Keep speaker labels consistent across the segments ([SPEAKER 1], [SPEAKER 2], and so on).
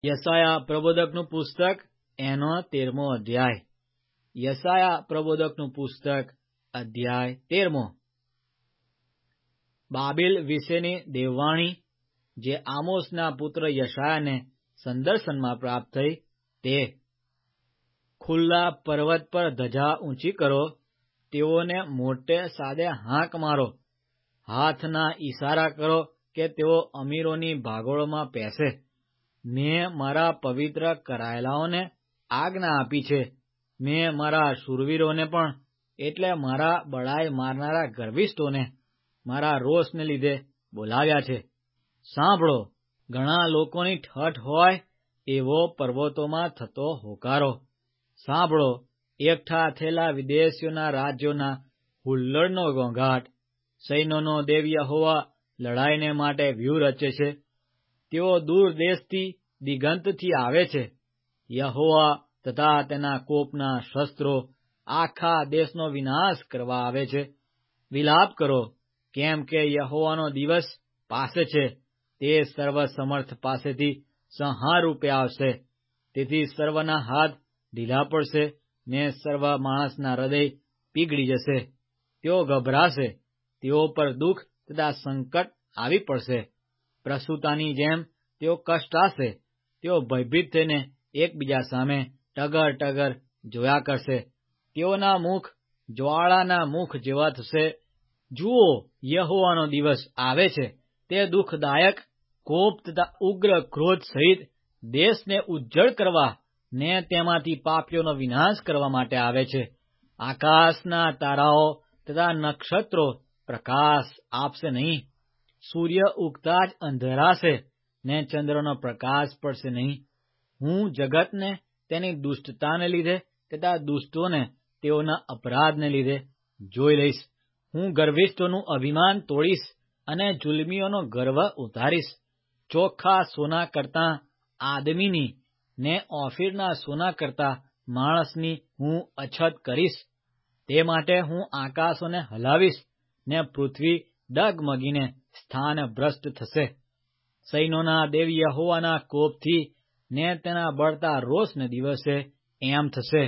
[SPEAKER 1] યશાયા પ્રબોધકનું પુસ્તક એનો 13મો અધ્યાય. યશાયા પ્રબોધકનું પુસ્તક અધ્યાય 13મો. બાબેલ વિશેની દેવવાણી જે આમોસના પુત્ર યશાયાને સંદર્શનમાં પ્રાપ્ત થઈ તે. ખુલ્લા પર્વત પર ધજા ઊંચી કરો, તેઓને મોટે સાદે હાંક મારો, હાથના ઈશારા કરો કે તેઓ અમીરોની ભાગોળમાં પેસે. મેં મારા પવિત્ર કરાયેલાઓને આજ્ઞા આપી છે, મેં મારા શૂરવીરોને પણ, એટલે મારા બડાઈ મારનારા ગર્વિષ્ઠોને મારા રોષને લીધે બોલાવ્યા છે. સાંભળો, ઘણા લોકોની ઠઠ હોય એવો પર્વતોમાં થતો હોકારો. સાંભળો, એકઠા થયેલા વિદેશીઓના રાજ્યોના હુલ્લડનો ઘોંઘાટ. સૈન્યોનો દેવ યહોવા લડાઈને માટે વ્યૂહ રચે છે. તેઓ દૂર દેશથી દિગંતથી આવે છે. યહોવા તથા તેના કોપના શસ્ત્રો આખા દેશનો વિનાશ કરવા આવે છે. વિલાપ કરો, કેમ કે યહોવાનો દિવસ પાસે છે, તે સર્વસમર્થ પાસેથી સંહાર રૂપે આવશે. તેથી સર્વના હાથ ઢીલા પડશે ને સર્વ માણસના હૃદય પીગળી જશે. તેઓ ગભરાશે, તેઓ પર દુઃખ તથા સંકટ આવી પડશે. પ્રસૂતાની જેમ તેઓ કષ્ટાશે. તેઓ ભયભીત થઈને એકબીજા સામે ટગર ટગર જોયા કરશે. તેઓના મુખ જ્વાળાના મુખ જેવા થશે. જુઓ, યહોવાનો દિવસ આવે છે, તે દુઃખદાયક, કોપ તથા ઉગ્ર ક્રોધ સહિત દેશને ઉજ્જડ કરવા ને તેમાંથી પાપીઓનો વિનાશ કરવા માટે આવે છે. આકાશના તારાઓ તથા નક્ષત્રો પ્રકાશ આપશે નહીં. સૂર્ય ઉગતા જ અંધારાશે ને ચંદ્રનો પ્રકાશ પડશે નહીં. હું જગતને તેની દુષ્ટતાને લીધે તથા દુષ્ટોને તેઓના અપરાધને લીધે જોઈ લઈશ. હું ગર્વિષ્ઠોનું અભિમાન તોડીશ અને જુલમીઓનો ગર્વ ઉતારીશ. ચોખ્ખા સોના કરતાં આદમીની ને ઓફીરના સોના કરતાં માણસની હું અછત કરીશ. તે માટે હું આકાશોને હલાવીશ ને પૃથ્વી ડગમગીને સ્થાન ભ્રષ્ટ થશે. સૈન્યોના દેવ યહોવાના કોપથી ને તેના બળતા રોષને દિવસે એમ થશે.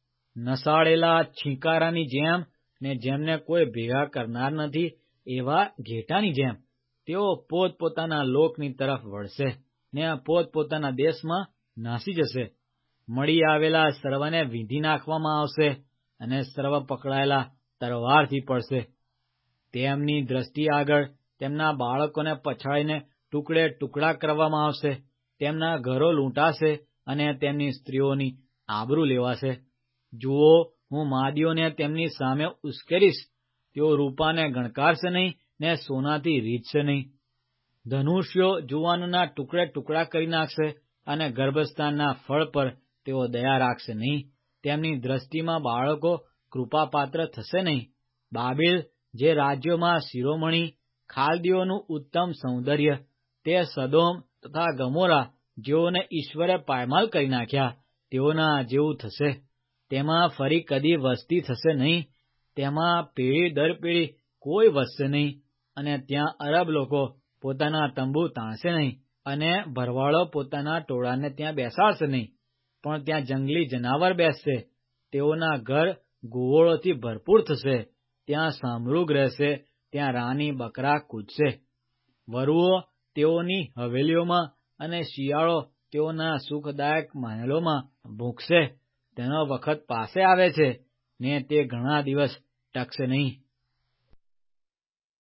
[SPEAKER 1] નસાળેલા છીંકારાની જેમ ને જેમને કોઈ ભેગા કરનાર નથી એવા ઘેટાની જેમ તેઓ પોતપોતાના લોકની તરફ વળશે ને પોતપોતાના દેશમાં નાસી જશે. મળી આવેલા સર્વને વીંધી નાખવામાં આવશે અને સર્વ પકડાયેલા તલવારથી પડશે. તેમની દ્રષ્ટિ આગળ તેમના બાળકોને પછાડીને ટુકડે ટુકડા કરવામાં આવશે. તેમના ઘરો લૂંટાશે અને તેમની સ્ત્રીઓની આબરૂ લેવાશે. જુઓ, હું માદીઓને તેમની સામે ઉશ્કેરીશ. તેઓ રૂપાને ગણકારશે નહીં ને સોનાથી રીઝશે નહીં. ધનુષ્યો જુવાનોના ટુકડે ટુકડા કરી નાખશે અને ગર્ભસ્થાનના ફળ પર તેઓ દયા રાખશે નહીં. તેમની દ્રષ્ટિમાં બાળકો કૃપાપાત્ર થશે નહીં. બાબેલ જે રાજ્યોમાં શિરોમણી, ખાલદીઓનું ઉત્તમ સૌંદર્ય, તે સદોમ તથા ગમોરા જેઓને ઈશ્વરે પાયમાલ કરી નાખ્યા તેઓના જેવું થશે. તેમાં ફરી કદી વસ્તી થશે નહીં. તેમાં પેઢી દર પેઢી કોઈ વસશે નહીં. અને ત્યાં અરબ લોકો પોતાના તંબુ તાણશે નહીં અને ભરવાડો પોતાના ટોળાને ત્યાં બેસાડશે નહીં. પણ ત્યાં જંગલી જનાવર બેસશે. તેઓના ઘર ગુવળોથી ભરપૂર થશે. ત્યાં સામરૂગ રહેશે. ત્યાં રાની બકરા કૂદશે. વરુઓ તેઓની હવેલીઓમાં અને શિયાળો તેઓના સુખદાયક મહેલોમાં ભૂંકશે. તેનો વખત પાસે આવે છે ને તે ઘણા દિવસ ટકશે નહીં.